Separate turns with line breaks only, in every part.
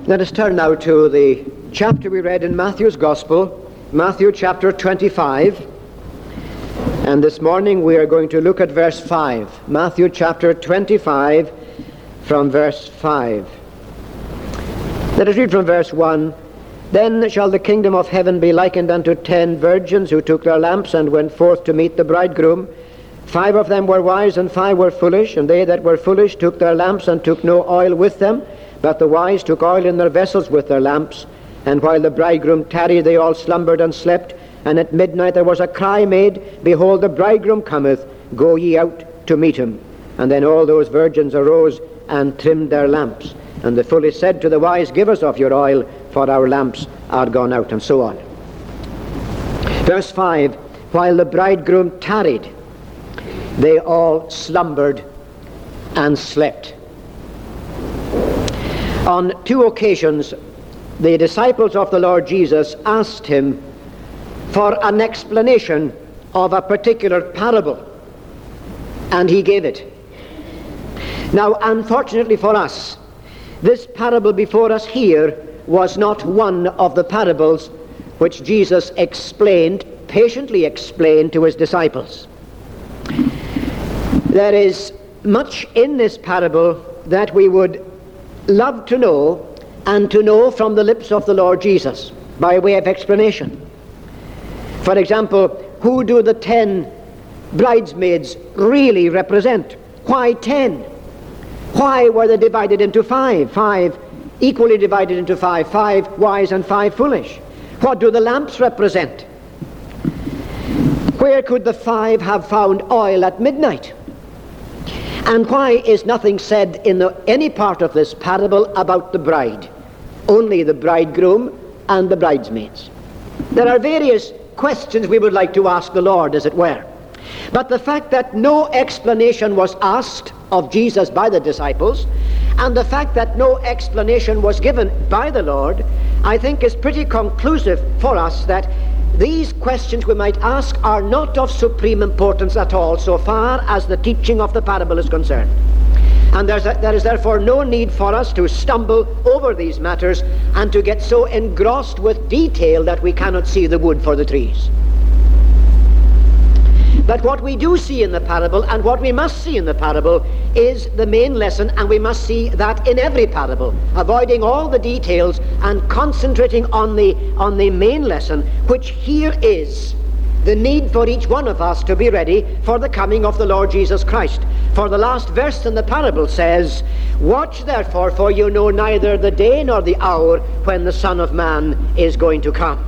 Let us turn now to the chapter we read in Matthew's Gospel, Matthew chapter 25. And this morning we are going to look at verse 5. Matthew chapter 25 from verse 5. Let us read from verse 1. Then shall the kingdom of heaven be likened unto 10 virgins who took their lamps and went forth to meet the bridegroom. 5 of them were wise and 5 were foolish. And they that were foolish took their lamps and took no oil with them. But the wise took oil in their vessels with their lamps. And while the bridegroom tarried, they all slumbered and slept. And at midnight there was a cry made, Behold, the bridegroom cometh, go ye out to meet him. And then all those virgins arose and trimmed their lamps. And the foolish said to the wise, Give us of your oil, for our lamps are gone out, and so on. Verse 5, while the bridegroom tarried, they all slumbered and slept. On 2 occasions, the disciples of the Lord Jesus asked him for an explanation of a particular parable, and he gave it. Now, unfortunately for us, this parable before us here was not one of the parables which Jesus patiently explained to his disciples. There is much in this parable that we would love to know, and to know from the lips of the Lord Jesus by way of explanation. For example, who do the 10 bridesmaids really represent? Why 10? Why were they divided into 5? 5 equally divided into 5. 5 wise and 5 foolish. What do the lamps represent? Where could the 5 have found oil at midnight? And why is nothing said in any part of this parable about the bride? Only the bridegroom and the bridesmaids. There are various questions we would like to ask the Lord, as it were. But the fact that no explanation was asked of Jesus by the disciples, and the fact that no explanation was given by the Lord, I think is pretty conclusive for us that these questions we might ask are not of supreme importance at all, so far as the teaching of the parable is concerned. And there is therefore no need for us to stumble over these matters and to get so engrossed with detail that we cannot see the wood for the trees. But what we do see in the parable, and what we must see in the parable, is the main lesson, and we must see that in every parable, avoiding all the details and concentrating on the main lesson, which here is the need for each one of us to be ready for the coming of the Lord Jesus Christ. For the last verse in the parable says, Watch therefore, for you know neither the day nor the hour when the Son of Man is going to come.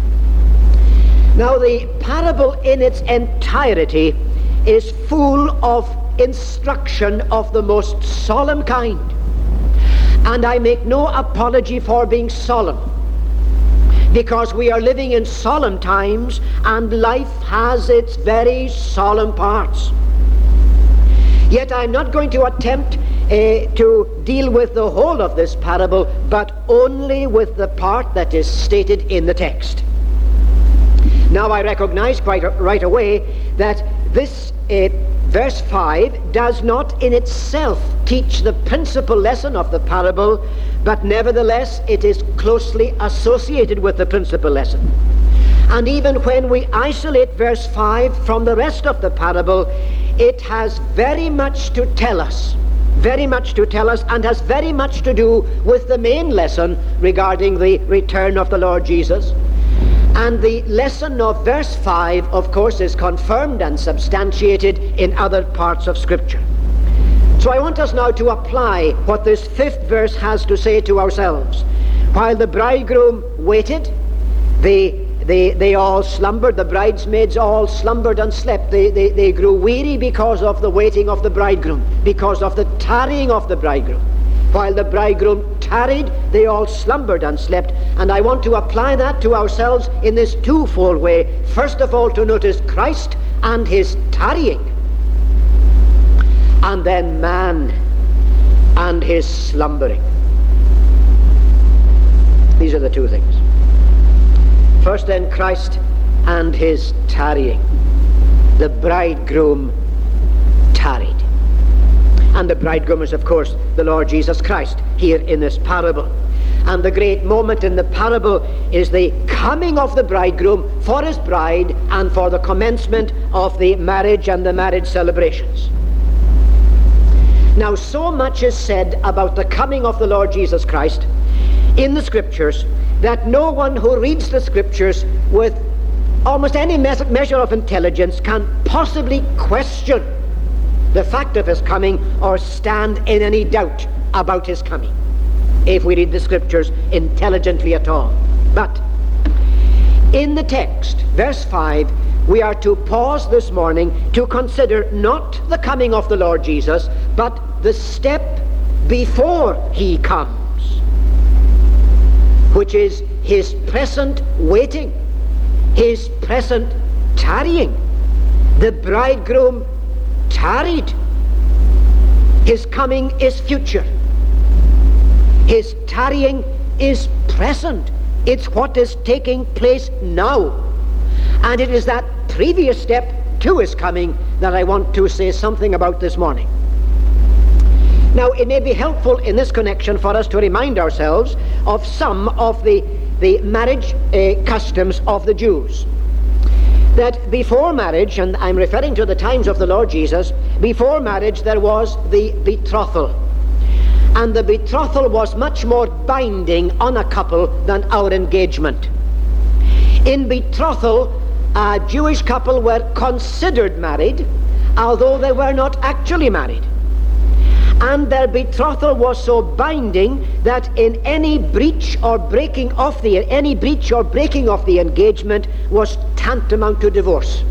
Now, the parable in its entirety is full of instruction of the most solemn kind. And I make no apology for being solemn, because we are living in solemn times, and life has its very solemn parts. Yet I'm not going to attempt to deal with the whole of this parable, but only with the part that is stated in the text. Now, I recognize quite right away that this verse 5 does not in itself teach the principal lesson of the parable, but nevertheless it is closely associated with the principal lesson. And even when we isolate verse 5 from the rest of the parable, it has very much to tell us, and has very much to do with the main lesson regarding the return of the Lord Jesus. And the lesson of verse 5, of course, is confirmed and substantiated in other parts of Scripture. So I want us now to apply what this 5th verse has to say to ourselves. While the bridegroom waited, they all slumbered, the bridesmaids all slumbered and slept. They grew weary because of the waiting of the bridegroom, because of the tarrying of the bridegroom. While the bridegroom tarried, they all slumbered and slept. And I want to apply that to ourselves in this twofold way. First of all, to notice Christ and his tarrying, and then man and his slumbering. These are the two things. First then, Christ and his tarrying. The bridegroom tarried. And the bridegroom is, of course, the Lord Jesus Christ here in this parable. And the great moment in the parable is the coming of the bridegroom for his bride and for the commencement of the marriage and the marriage celebrations. Now, so much is said about the coming of the Lord Jesus Christ in the Scriptures that no one who reads the Scriptures with almost any measure of intelligence can possibly question the fact of his coming or stand in any doubt about his coming, if we read the Scriptures intelligently at all. But in the text, verse 5, we are to pause this morning to consider not the coming of the Lord Jesus, but the step before he comes, which is his present waiting, his present tarrying. The bridegroom tarried. His coming is future. His tarrying is present. It's what is taking place now. And it is that previous step to his coming that I want to say something about this morning. Now, it may be helpful in this connection for us to remind ourselves of some of the marriage customs of the Jews. That before marriage, and I'm referring to the times of the Lord Jesus, before marriage there was the betrothal. And the betrothal was much more binding on a couple than our engagement. In betrothal, a Jewish couple were considered married, although they were not actually married. And their betrothal was so binding that in any breach or breaking of the engagement was tantamount to divorce.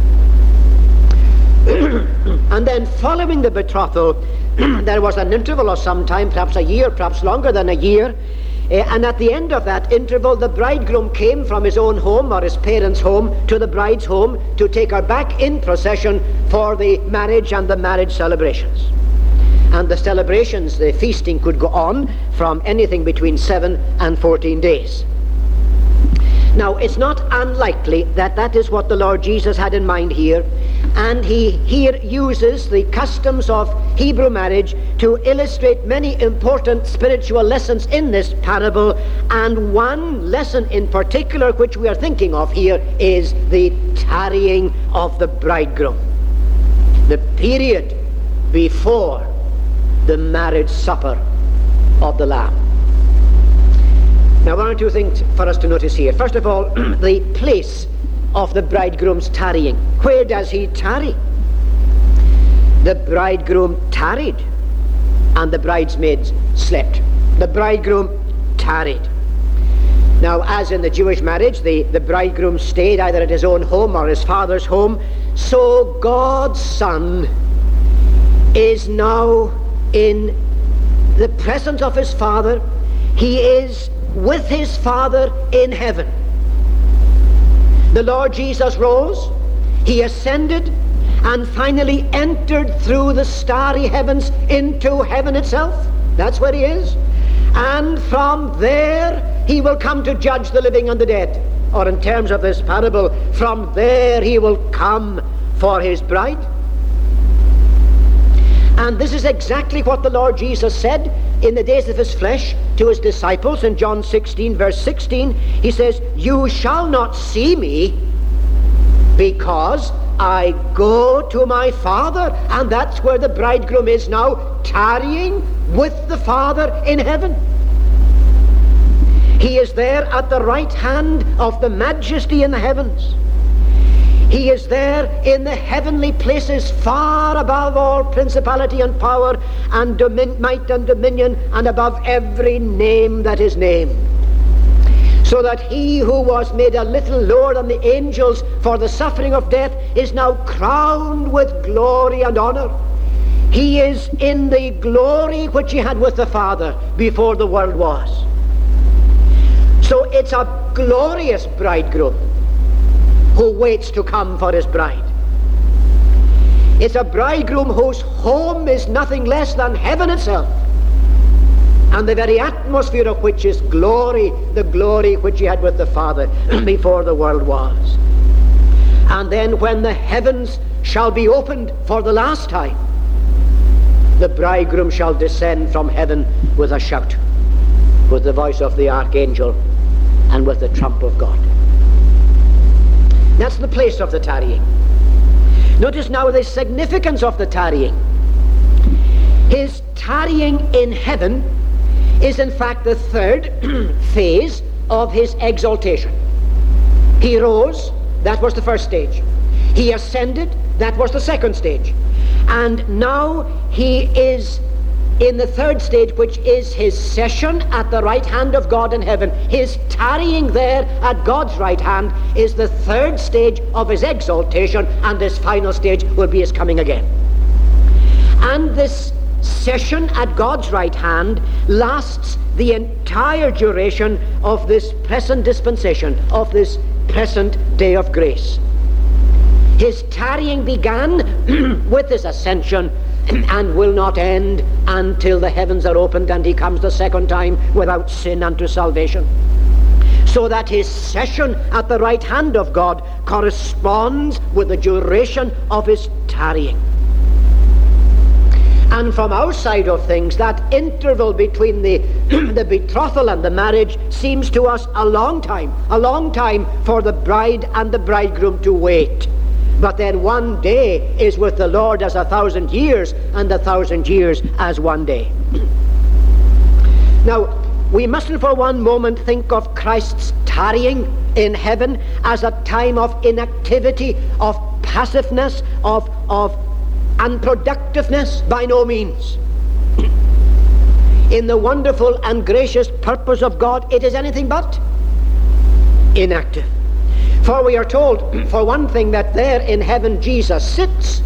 And then following the betrothal, there was an interval of some time, perhaps a year, perhaps longer than a year, and at the end of that interval, the bridegroom came from his own home or his parents' home to the bride's home to take her back in procession for the marriage and the marriage celebrations. And the celebrations, the feasting, could go on from anything between 7 and 14 days. Now, it's not unlikely that that is what the Lord Jesus had in mind here, and he here uses the customs of Hebrew marriage to illustrate many important spiritual lessons in this parable, and one lesson in particular which we are thinking of here is the tarrying of the bridegroom, the period before the marriage supper of the Lamb. Now, one or two things for us to notice here. First of all, the place of the bridegroom's tarrying. Where does he tarry? The bridegroom tarried, and the bridesmaids slept. The bridegroom tarried. Now, as in the Jewish marriage, the bridegroom stayed either at his own home or his father's home. So God's Son is now in the presence of his Father. He is with his Father in heaven. The Lord Jesus rose, he ascended, and finally entered through the starry heavens into heaven itself. That's where he is. And from there he will come to judge the living and the dead. Or in terms of this parable, from there he will come for his bride. And this is exactly what the Lord Jesus said in the days of his flesh to his disciples in John 16, verse 16. He says, "You shall not see me because I go to my Father." And that's where the bridegroom is now, tarrying with the Father in heaven. He is there at the right hand of the majesty in the heavens. He is there in the heavenly places, far above all principality and power and might and dominion, and above every name that is named. So that he who was made a little lower than the angels for the suffering of death is now crowned with glory and honor. He is in the glory which he had with the Father before the world was. So it's a glorious bridegroom who waits to come for his bride. It's a bridegroom whose home is nothing less than heaven itself, and the very atmosphere of which is glory, the glory which he had with the Father before the world was. And then when the heavens shall be opened for the last time, the bridegroom shall descend from heaven with a shout. with the voice of the archangel and with the trump of God. That's the place of the tarrying. Notice now the significance of the tarrying. His tarrying in heaven is in fact the third phase of his exaltation. He rose, that was the first stage. He ascended, that was the second stage. And now he is in the third stage, which is his session at the right hand of God in heaven. His tarrying there at God's right hand is the third stage of his exaltation, and this final stage will be his coming again. And this session at God's right hand lasts the entire duration of this present dispensation, of this present day of grace. His tarrying began with his ascension and will not end until the heavens are opened and he comes the second time without sin unto salvation. So that his session at the right hand of God corresponds with the duration of his tarrying. And from our side of things, that interval between the betrothal and the marriage seems to us a long time for the bride and the bridegroom to wait. But then one day is with the Lord as 1,000 years, and 1,000 years as one day. Now, we mustn't for one moment think of Christ's tarrying in heaven as a time of inactivity, of passiveness, of unproductiveness. By no means. In the wonderful and gracious purpose of God, it is anything but inactive. For we are told, for one thing, that there in heaven Jesus sits.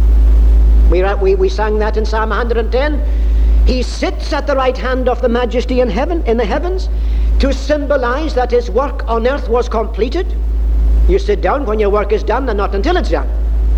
We sang that in Psalm 110. He sits at the right hand of the Majesty in heaven, in the heavens, to symbolize that his work on earth was completed. You sit down when your work is done, and not until it's done.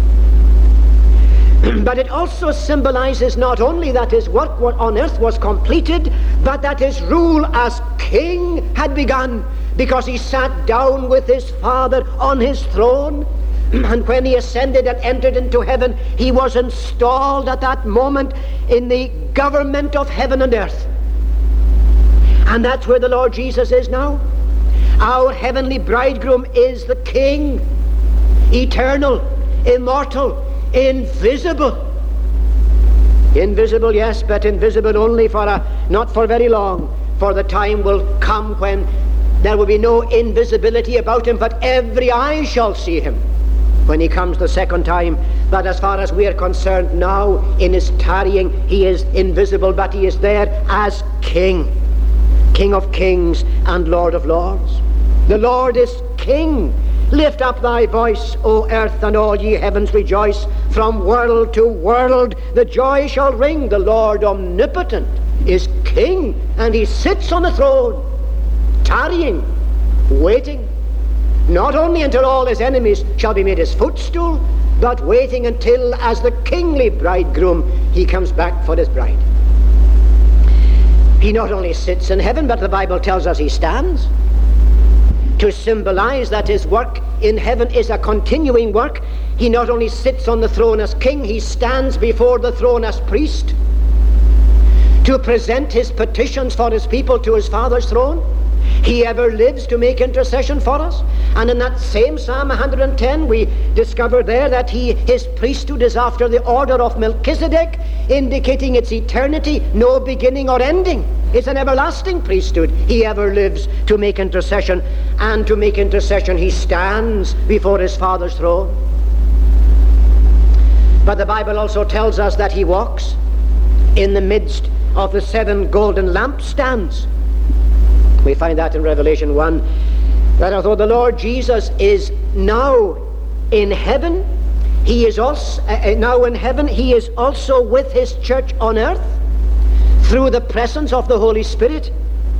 But it also symbolizes not only that his work on earth was completed, but that his rule as king had begun, because he sat down with his Father on his throne. And when he ascended and entered into heaven, he was installed at that moment in the government of heaven and earth. And that's where the Lord Jesus is now. Our heavenly bridegroom is the King, eternal, immortal, invisible. Invisible, yes, but invisible only not for very long. For the time will come when there will be no invisibility about him, but every eye shall see him when he comes the second time. But as far as we are concerned now, in his tarrying, he is invisible, but he is there as King, King of kings and Lord of lords. The Lord is King. Lift up thy voice, O earth, and all ye heavens rejoice. From world to world the joy shall ring. The Lord omnipotent is King, and he sits on the throne, tarrying, waiting, not only until all his enemies shall be made his footstool, but waiting until, as the kingly bridegroom, he comes back for his bride. He not only sits in heaven, but the Bible tells us he stands, to symbolize that his work in heaven is a continuing work. He not only sits on the throne as king, he stands before the throne as priest to present his petitions for his people to his Father's throne. He ever lives to make intercession for us. And in that same Psalm 110, we discover there that his priesthood is after the order of Melchizedek, indicating its eternity, no beginning or ending. It's an everlasting priesthood. He ever lives to make intercession, and to make intercession he stands before his Father's throne. But the Bible also tells us that he walks in the midst of the 7 golden lampstands. We find that in Revelation 1, that although the Lord Jesus is now in heaven, he is also he is also with his church on earth through the presence of the Holy Spirit.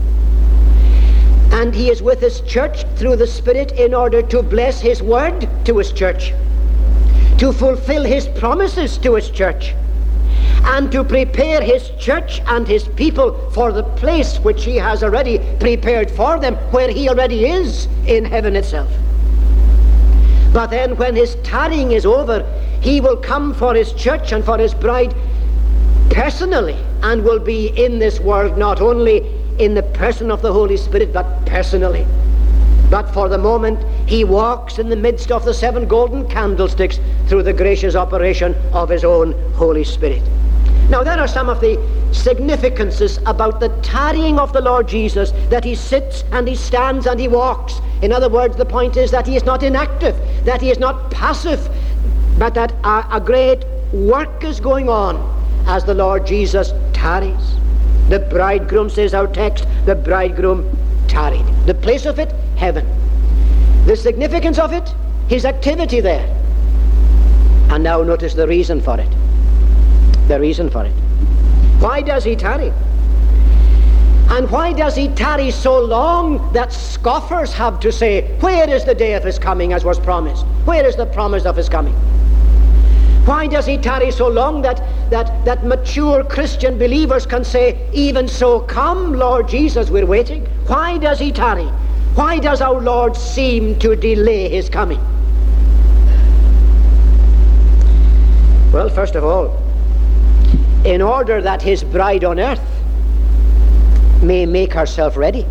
And he is with his church through the Spirit in order to bless his word to his church, to fulfill his promises to his church, and to prepare his church and his people for the place which he has already prepared for them, where he already is in heaven itself. But then when his tarrying is over, he will come for his church and for his bride personally, and will be in this world not only in the person of the Holy Spirit, but personally. But for the moment, he walks in the midst of the 7 golden candlesticks through the gracious operation of his own Holy Spirit. Now, there are some of the significances about the tarrying of the Lord Jesus, that he sits and he stands and he walks. In other words, the point is that he is not inactive, that he is not passive, but that a great work is going on as the Lord Jesus tarries. The bridegroom, says our text, the bridegroom tarried. The place of it, heaven. The significance of it, his activity there. And now notice the reason for it. The reason for it. Why does he tarry? And why does he tarry so long that scoffers have to say, where is the day of his coming as was promised? Where is the promise of his coming? Why does he tarry so long that mature Christian believers can say, even so, come, Lord Jesus, we're waiting? Why does he tarry? Why does our Lord seem to delay his coming? Well, first of all, in order that his bride on earth may make herself ready.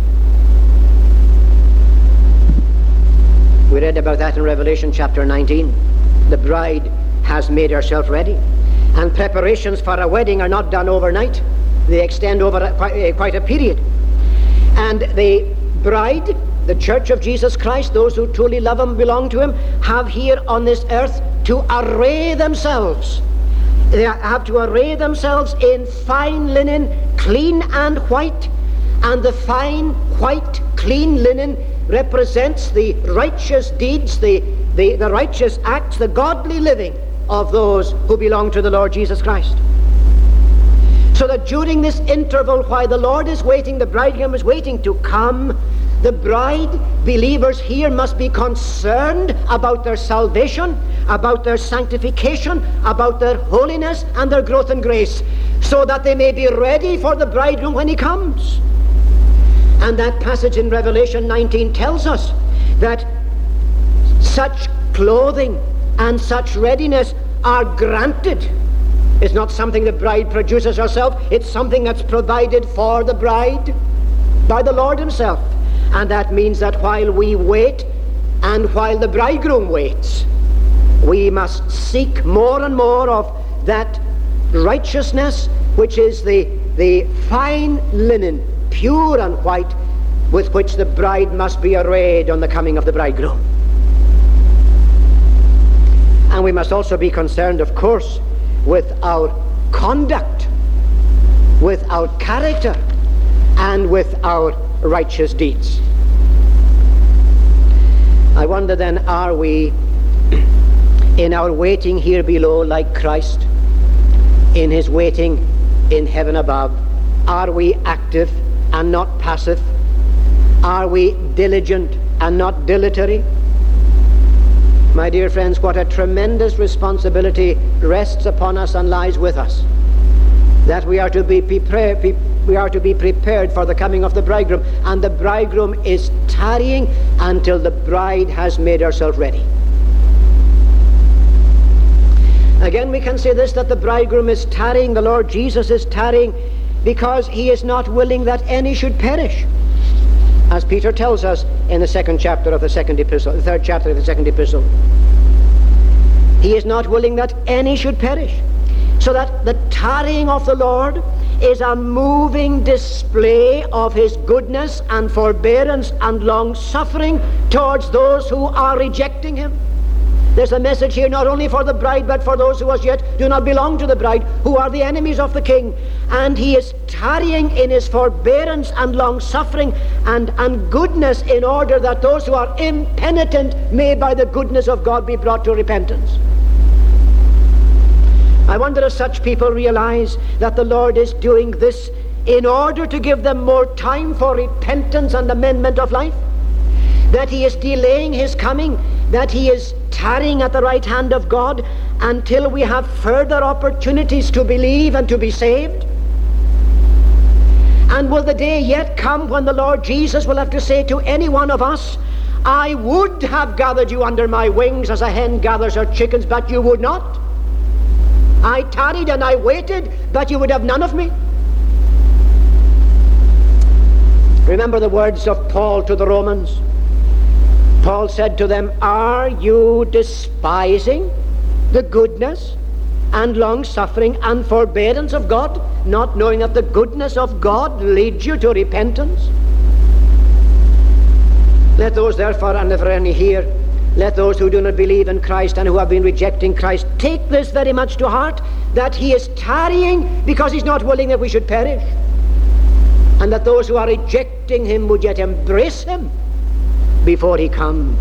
We read about that in Revelation chapter 19. The bride has made herself ready. And preparations for a wedding are not done overnight. They extend over quite a period. And the bride, the church of Jesus Christ, those who truly love him, belong to him, have here on this earth to array themselves. They have to array themselves in fine linen, clean and white. And the fine, white, clean linen represents the righteous deeds, the righteous acts, the godly living of those who belong to the Lord Jesus Christ. So that during this interval, while the Lord is waiting, the bridegroom is waiting to come, the bride, believers here, must be concerned about their salvation, about their sanctification, about their holiness and their growth in grace, so that they may be ready for the bridegroom when he comes. And that passage in Revelation 19 tells us that such clothing and such readiness are granted. It's not something the bride produces herself. It's something that's provided for the bride by the Lord himself. And that means that while we wait and while the bridegroom waits, we must seek more and more of that righteousness which is the fine linen, pure and white, with which the bride must be arrayed on the coming of the bridegroom. And we must also be concerned, of course, with our conduct, with our character, and with our righteous deeds. I wonder then, are we in our waiting here below like Christ in his waiting in heaven above? Are we active and not passive? Are we diligent and not dilatory? My dear friends, what a tremendous responsibility rests upon us and lies with us, that we are to be prepared for the coming of the bridegroom, and the bridegroom is tarrying until the bride has made herself ready. Again, we can say this, that the bridegroom is tarrying, the Lord Jesus is tarrying, because he is not willing that any should perish, as Peter tells us in the third chapter of the second epistle. He is not willing that any should perish. So that the tarrying of the Lord is a moving display of his goodness and forbearance and long-suffering towards those who are rejecting him. There's a message here not only for the bride, but for those who as yet do not belong to the bride, who are the enemies of the king. And he is tarrying in his forbearance and long-suffering and goodness, in order that those who are impenitent may by the goodness of God be brought to repentance. I wonder if such people realize that the Lord is doing this in order to give them more time for repentance and amendment of life, that he is delaying his coming, that he is tarrying at the right hand of God until we have further opportunities to believe and to be saved. And will the day yet come when the Lord Jesus will have to say to any one of us, I would have gathered you under my wings as a hen gathers her chickens, but you would not. I tarried and I waited, but you would have none of me. Remember the words of Paul to the Romans. Paul said to them, "Are you despising the goodness and long-suffering and forbearance of God, not knowing that the goodness of God leads you to repentance?" Let those therefore, and if there are any here, let those who do not believe in Christ and who have been rejecting Christ take this very much to heart, that he is tarrying because he's not willing that we should perish, and that those who are rejecting him would yet embrace him before he comes.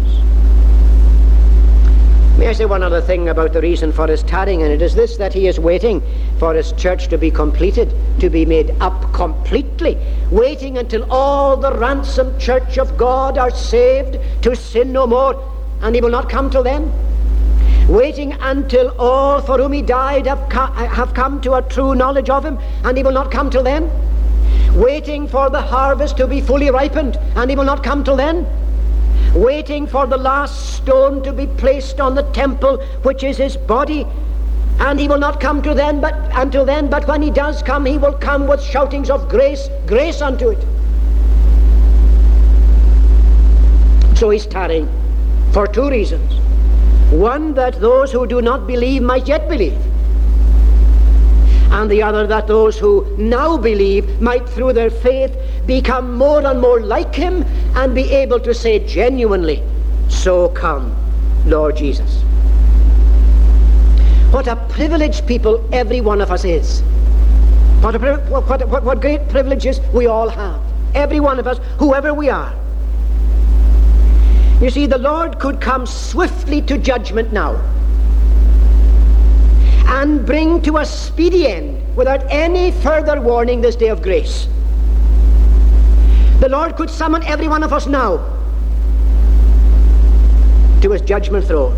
May I say one other thing about the reason for his tarrying, and it is this, that he is waiting for his church to be completed, to be made up completely, waiting until all the ransomed church of God are saved to sin no more, and he will not come till then. Waiting until all for whom he died have come to a true knowledge of him, and he will not come till then. Waiting for the harvest to be fully ripened, and he will not come till then. Waiting for the last stone to be placed on the temple, which is his body, and he will not come until then, but when he does come, he will come with shoutings of grace, grace unto it. So he's tarrying for two reasons. One, that those who do not believe might yet believe, and the other, that those who now believe might through their faith become more and more like him and be able to say genuinely, "So come, Lord Jesus." What a privileged people every one of us is. What great privileges we all have, every one of us, whoever we are. You see, the Lord could come swiftly to judgment now and bring to a speedy end, without any further warning, this day of grace. The Lord could summon every one of us now to his judgment throne.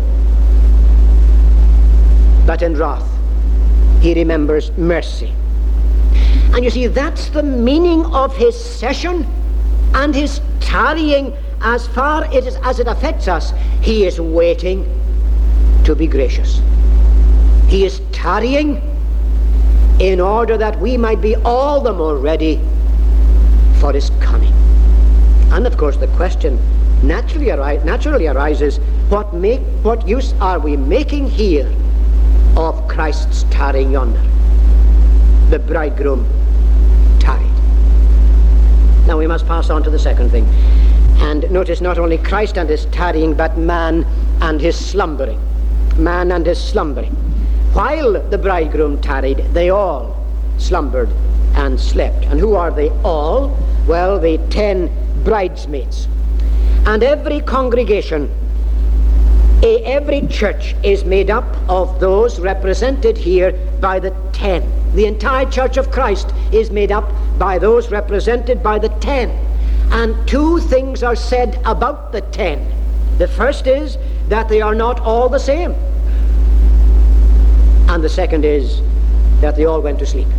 But in wrath, he remembers mercy. And you see, that's the meaning of his session and his tarrying as far as it affects us. He is waiting to be gracious. He is tarrying in order that we might be all the more ready for his coming. And of course the question naturally arises, what use are we making here of Christ's tarrying yonder? The bridegroom tarried. Now we must pass on to the second thing, and notice not only Christ and his tarrying, but man and his slumbering. Man and his slumbering. While the bridegroom tarried, they all slumbered and slept. And who are they all? Well, the 10 bridesmaids. And every congregation, every church is made up of those represented here by the 10. The entire church of Christ is made up by those represented by the 10. And two things are said about the 10. The first is that they are not all the same. And the second is that they all went to sleep.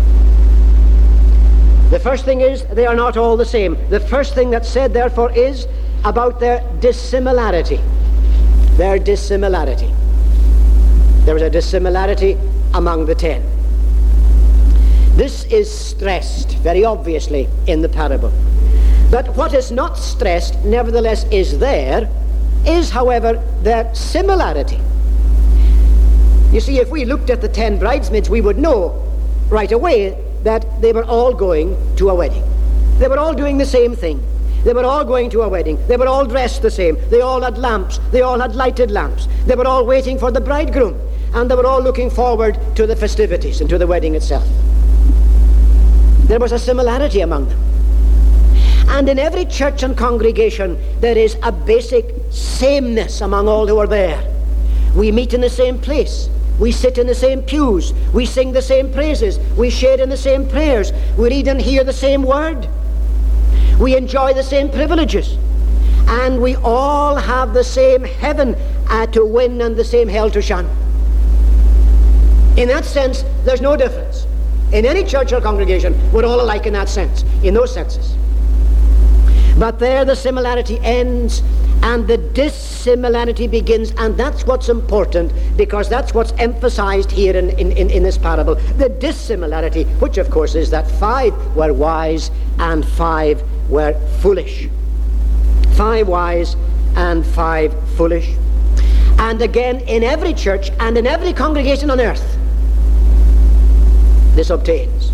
The first thing is they are not all the same. The first thing that's said, therefore, is about their dissimilarity. Their dissimilarity. There was a dissimilarity among the 10. This is stressed very obviously in the parable. But what is not stressed, nevertheless, is there, is, however, their similarity. You see, if we looked at the 10 bridesmaids, we would know right away that they were all going to a wedding. They were all doing the same thing. They were all going to a wedding. They were all dressed the same. They all had lamps. They all had lighted lamps. They were all waiting for the bridegroom. And they were all looking forward to the festivities and to the wedding itself. There was a similarity among them. And in every church and congregation, there is a basic sameness among all who are there. We meet in the same place. We sit in the same pews. We sing the same praises. We share in the same prayers. We read and hear the same word. We enjoy the same privileges. And we all have the same heaven to win and the same hell to shun. In that sense, there's no difference. In any church or congregation, we're all alike in that sense, in those senses. But there the similarity ends and the dissimilarity begins, and that's what's important, because that's what's emphasized here in this parable. The dissimilarity, which of course is that 5 were wise and 5 were foolish. 5 wise and 5 foolish. And again, in every church and in every congregation on earth, this obtains.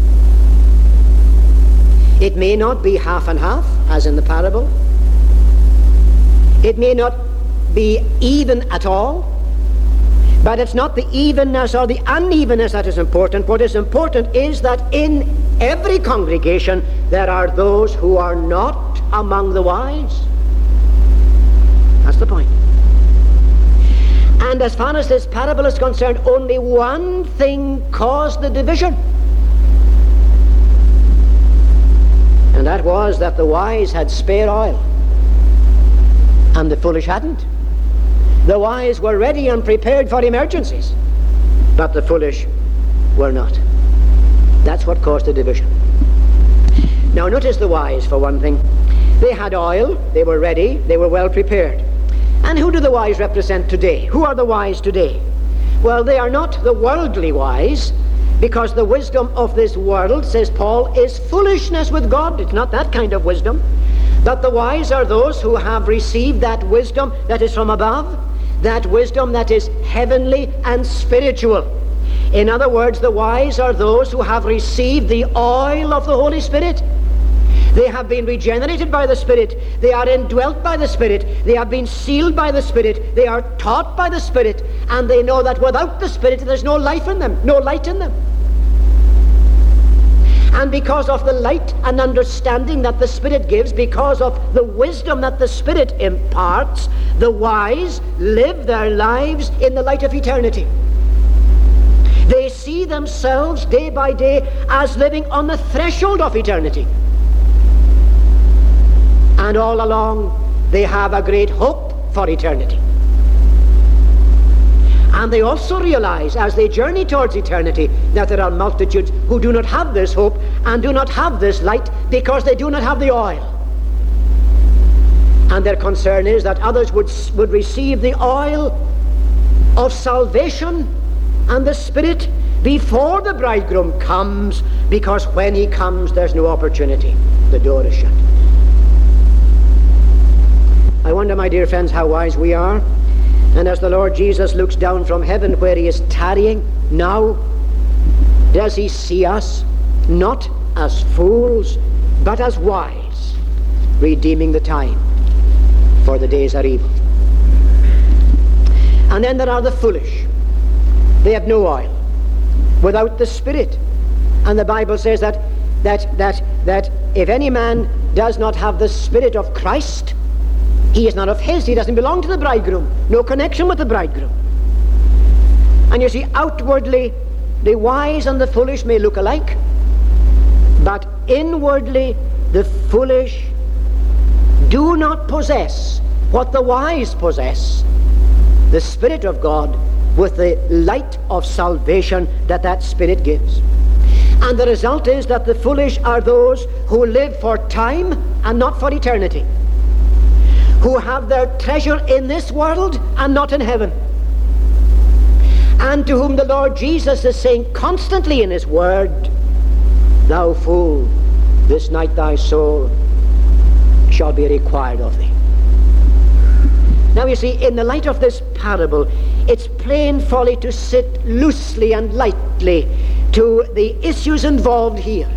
It may not be half and half, as in the parable. It may not be even at all, but it's not the evenness or the unevenness that is important. What is important is that in every congregation there are those who are not among the wise. That's the point. And as far as this parable is concerned, only one thing caused the division. And that was that the wise had spare oil and the foolish hadn't. The wise were ready and prepared for emergencies, but the foolish were not. That's what caused the division. Now notice the wise, for one thing. They had oil, they were ready, they were well prepared. And who do the wise represent today? Who are the wise today? Well, they are not the worldly wise, because the wisdom of this world, says Paul, is foolishness with God. It's not that kind of wisdom. But the wise are those who have received that wisdom that is from above, that wisdom that is heavenly and spiritual. In other words, the wise are those who have received the oil of the Holy Spirit. They have been regenerated by the Spirit. They are indwelt by the Spirit. They have been sealed by the Spirit. They are taught by the Spirit. And they know that without the Spirit there's no life in them, no light in them. And because of the light and understanding that the Spirit gives, because of the wisdom that the Spirit imparts, the wise live their lives in the light of eternity. They see themselves day by day as living on the threshold of eternity. And all along they have a great hope for eternity. And they also realize, as they journey towards eternity, that there are multitudes who do not have this hope and do not have this light because they do not have the oil. And their concern is that others would receive the oil of salvation and the Spirit before the bridegroom comes, because when he comes there's no opportunity. The door is shut. I wonder, my dear friends, how wise we are. And as the Lord Jesus looks down from heaven where he is tarrying now, does he see us not as fools, but as wise, redeeming the time, for the days are evil. And then there are the foolish. They have no oil, without the Spirit. And the Bible says that if any man does not have the Spirit of Christ, he is not of his. He doesn't belong to the bridegroom. No connection with the bridegroom. And you see, outwardly, the wise and the foolish may look alike, but inwardly, the foolish do not possess what the wise possess, the Spirit of God with the light of salvation that Spirit gives. And the result is that the foolish are those who live for time and not for eternity, who have their treasure in this world and not in heaven, and to whom the Lord Jesus is saying constantly in his word, "Thou fool, this night thy soul shall be required of thee." Now you see, in the light of this parable, it's plain folly to sit loosely and lightly to the issues involved here.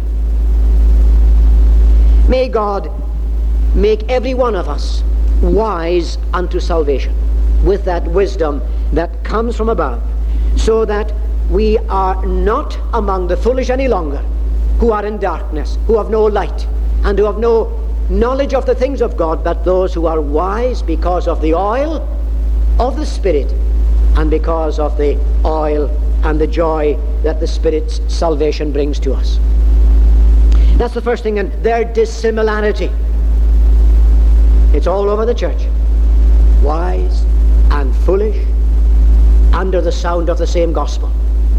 May God make every one of us wise unto salvation, with that wisdom that comes from above, so that we are not among the foolish any longer, who are in darkness, who have no light, and who have no knowledge of the things of God, but those who are wise because of the oil of the Spirit, and because of the oil and the joy that the Spirit's salvation brings to us. That's the first thing. And their dissimilarity, it's all over the church. Wise and foolish, under the sound of the same gospel.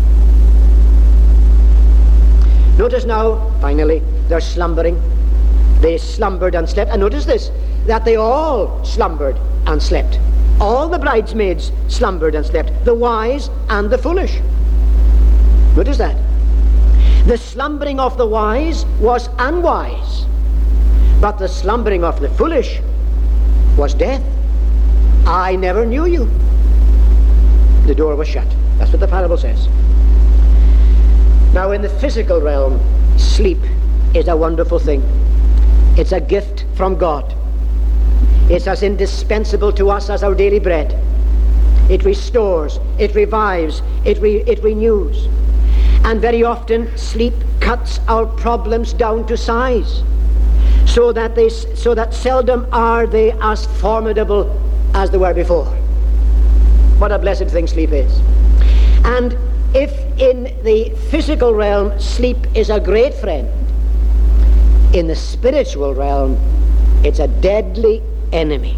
Notice now, finally, they're slumbering. They slumbered and slept. And notice this, that they all slumbered and slept. All the bridesmaids slumbered and slept, the wise and the foolish. Notice that. The slumbering of the wise was unwise, but the slumbering of the foolish was death. I never knew you. The door was shut. That's what the parable says. Now, in the physical realm, sleep is a wonderful thing. It's a gift from God. It's as indispensable to us as our daily bread. It restores, it revives, it renews. And very often sleep cuts our problems down to size, so that seldom are they as formidable as they were before. What a blessed thing sleep is. And if in the physical realm sleep is a great friend, in the spiritual realm it's a deadly enemy.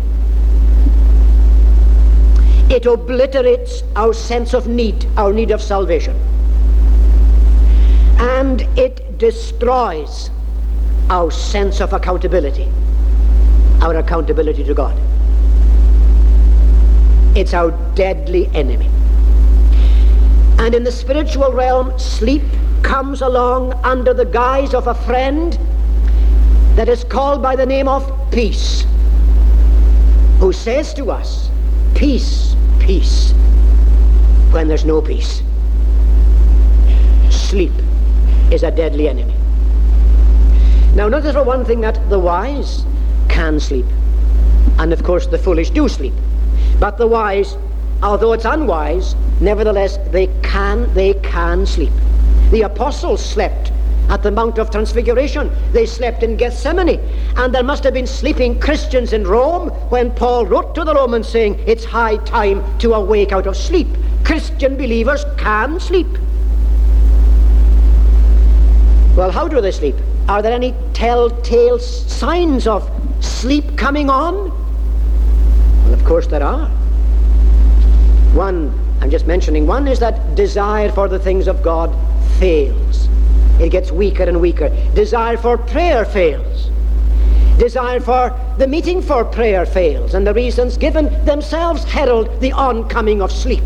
It obliterates our sense of need, our need of salvation. And it destroys our sense of accountability, our accountability to God. It's our deadly enemy. And in the spiritual realm, sleep comes along under the guise of a friend that is called by the name of peace, who says to us, peace, peace, when there's no peace. Sleep is a deadly enemy. Now notice for one thing that the wise can sleep, and of course the foolish do sleep. But the wise, although it's unwise, nevertheless they can sleep. The apostles slept at the Mount of Transfiguration. They slept in Gethsemane. And there must have been sleeping Christians in Rome when Paul wrote to the Romans saying, it's high time to awake out of sleep. Christian believers can sleep. Well, how do they sleep? Are there any telltale signs of sleep coming on? Well, of course there are. One, I'm just mentioning one, is that desire for the things of God fails. It gets weaker and weaker. Desire for prayer fails. Desire for the meeting for prayer fails. And the reasons given themselves herald the oncoming of sleep.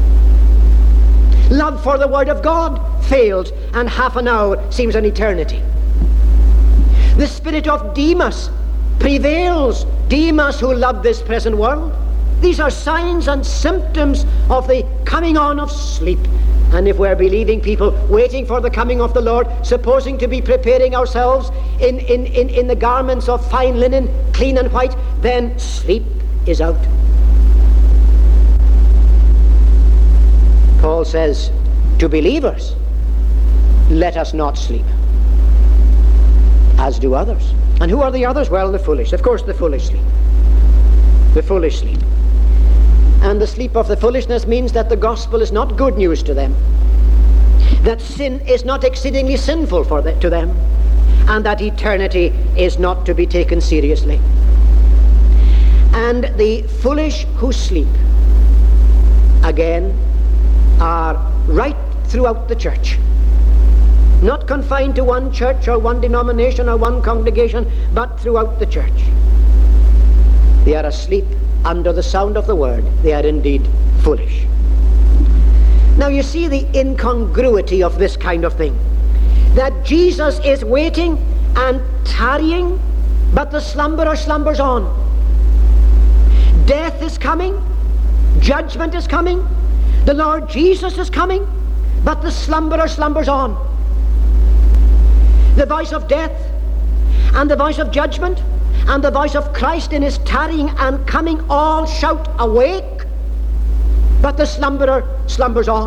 Love for the Word of God fails, and half an hour seems an eternity. The spirit of Demas prevails. Demas, who loved this present world. These are signs and symptoms of the coming on of sleep. And if we're believing people, waiting for the coming of the Lord, supposing to be preparing ourselves in the garments of fine linen, clean and white, then sleep is out. Paul says to believers, let us not sleep, as do others. And who are the others? Well, the foolish. Of course, the foolish sleep. The foolish sleep. And the sleep of the foolishness means that the gospel is not good news to them, that sin is not exceedingly sinful to them, and that eternity is not to be taken seriously. And the foolish who sleep, again, are right throughout the church. Not confined to one church or one denomination or one congregation, but throughout the church. They are asleep under the sound of the word. They are indeed foolish. Now you see the incongruity of this kind of thing. That Jesus is waiting and tarrying, but the slumberer slumbers on. Death is coming. Judgment is coming. The Lord Jesus is coming, but the slumberer slumbers on. The voice of death and the voice of judgment and the voice of Christ in his tarrying and coming all shout, awake, but the slumberer slumbers on.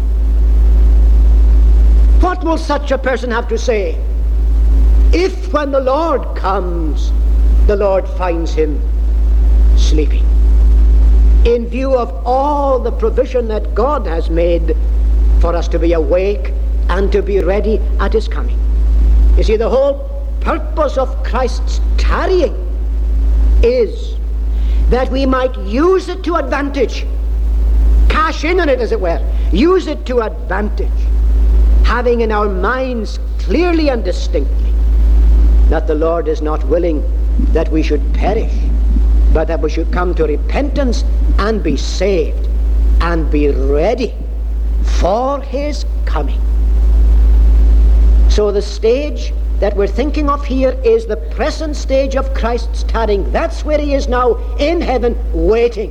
What will such a person have to say if when the Lord comes, the Lord finds him sleeping, in view of all the provision that God has made for us to be awake and to be ready at his coming? You see, the whole purpose of Christ's tarrying is that we might use it to advantage, cash in on it, as it were, use it to advantage, having in our minds clearly and distinctly that the Lord is not willing that we should perish, but that we should come to repentance and be saved and be ready for his coming. So the stage that we're thinking of here is the present stage of Christ's tarrying. That's where he is now, in heaven, waiting.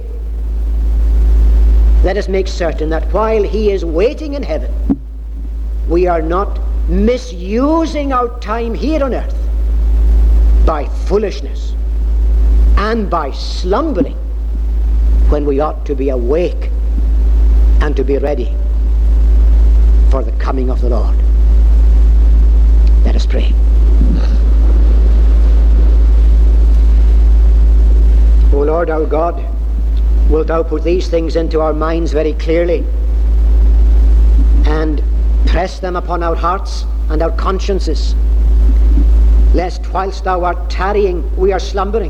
Let us make certain that while he is waiting in heaven, we are not misusing our time here on earth by foolishness and by slumbering, when we ought to be awake and to be ready for the coming of the Lord. Let us pray. O Lord our God, wilt thou put these things into our minds very clearly and press them upon our hearts and our consciences, lest whilst thou art tarrying we are slumbering.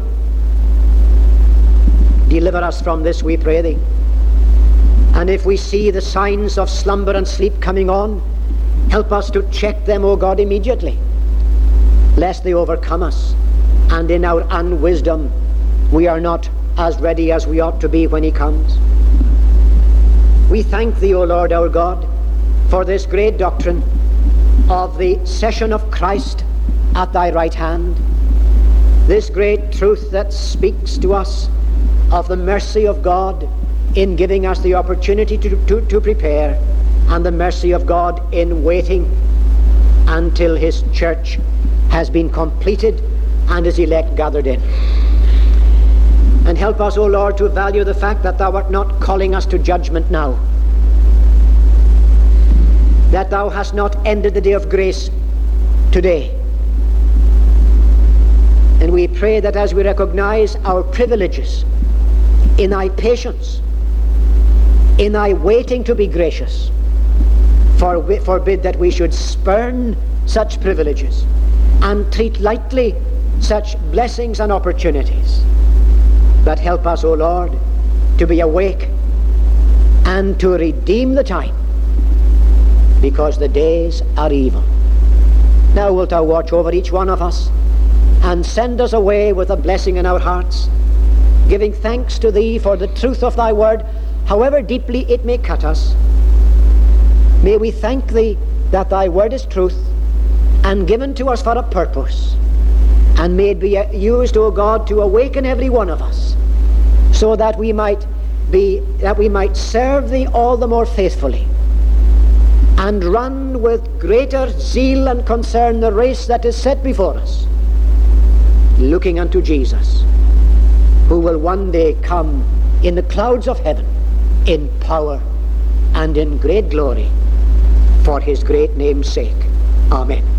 Deliver us from this, we pray thee. And if we see the signs of slumber and sleep coming on, help us to check them, O God, immediately, lest they overcome us, and in our unwisdom we are not as ready as we ought to be when he comes. We thank thee, O Lord our God, for this great doctrine of the session of Christ at thy right hand, this great truth that speaks to us of the mercy of God in giving us the opportunity to prepare, and the mercy of God in waiting until his church has been completed and his elect gathered in. And help us, O Lord, to value the fact that thou art not calling us to judgment now, that thou hast not ended the day of grace today. And we pray that as we recognize our privileges in thy patience, in thy waiting to be gracious, forbid that we should spurn such privileges and treat lightly such blessings and opportunities. But help us, O Lord, to be awake and to redeem the time, because the days are evil. Now wilt thou watch over each one of us and send us away with a blessing in our hearts, giving thanks to thee for the truth of thy word, however deeply it may cut us. May we thank thee that thy word is truth and given to us for a purpose, and may it be used, O God, to awaken every one of us, so that we might serve thee all the more faithfully, and run with greater zeal and concern the race that is set before us, looking unto Jesus, who will one day come in the clouds of heaven in power and in great glory, for his great name's sake. Amen.